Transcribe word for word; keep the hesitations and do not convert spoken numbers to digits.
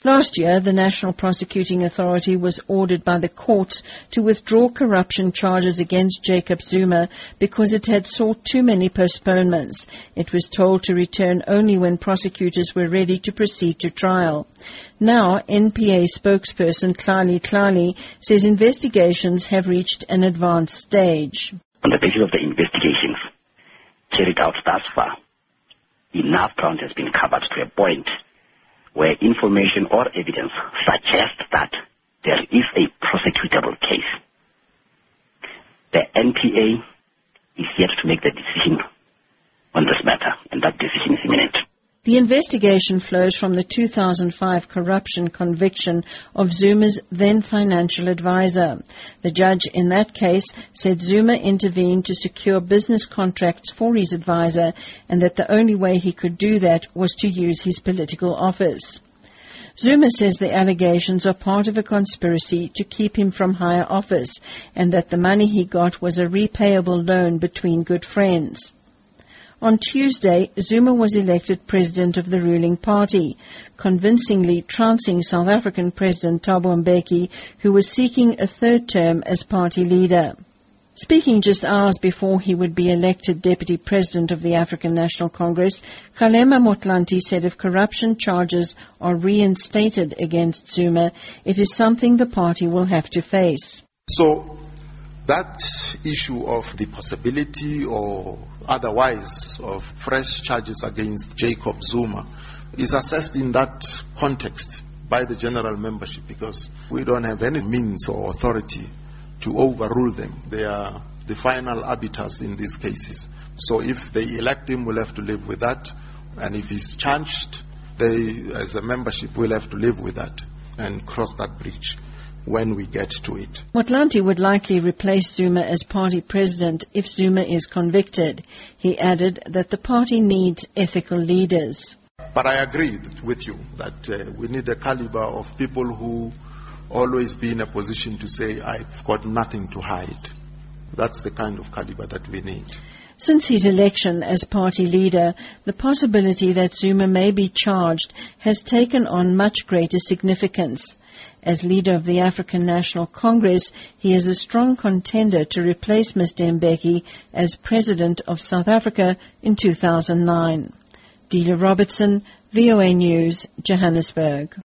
Last year, the National Prosecuting Authority was ordered by the courts to withdraw corruption charges against Jacob Zuma because it had sought too many postponements. It was told to return only when prosecutors were ready to proceed to trial. Now, N P A spokesperson Tlali Tlali says investigations have reached an advanced stage. On the basis of the investigations carried out thus far, enough ground has been covered to a point where information or evidence suggests that there is a prosecutable case. The N P A is yet to make the decision on this matter, and that decision is imminent. The investigation flows from the two thousand five corruption conviction of Zuma's then financial advisor. The judge in that case said Zuma intervened to secure business contracts for his advisor and that the only way he could do that was to use his political office. Zuma says the allegations are part of a conspiracy to keep him from higher office and that the money he got was a repayable loan between good friends. On Tuesday, Zuma was elected president of the ruling party, convincingly trouncing South African President Thabo Mbeki, who was seeking a third term as party leader. Speaking just hours before he would be elected deputy president of the African National Congress, Kgalema Motlanthe said if corruption charges are reinstated against Zuma, it is something the party will have to face. So, that issue of the possibility or otherwise of fresh charges against Jacob Zuma is assessed in that context by the general membership because we don't have any means or authority to overrule them. They are the final arbiters in these cases. So if they elect him, we'll have to live with that. And if he's charged, they, as a membership, will have to live with that and cross that bridge when we get to it. Motlanthe would likely replace Zuma as party president if Zuma is convicted. He added that the party needs ethical leaders. But I agree with you that uh, we need a caliber of people who always be in a position to say, I've got nothing to hide. That's the kind of caliber that we need. Since his election as party leader, the possibility that Zuma may be charged has taken on much greater significance. As leader of the African National Congress, he is a strong contender to replace Mister Mbeki as president of South Africa in two thousand nine. Delia Robertson, V O A News, Johannesburg.